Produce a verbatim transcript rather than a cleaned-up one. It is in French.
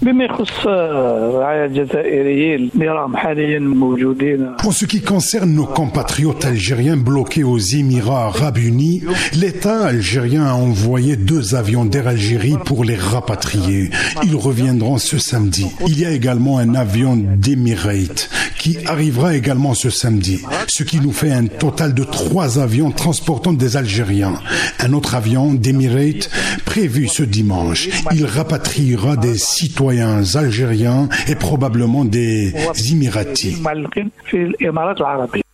Pour ce qui concerne nos compatriotes algériens bloqués aux Émirats arabes unis, l'État algérien a envoyé deux avions d'Air Algérie pour les rapatrier. Ils reviendront ce samedi. Il y a également un avion d'Emirates qui arrivera également ce samedi, ce qui nous fait un total de trois avions transportant des Algériens. Un autre avion d'Emirates prévu ce dimanche. Il rapatriera des citoyens algériens et probablement des Émiratis.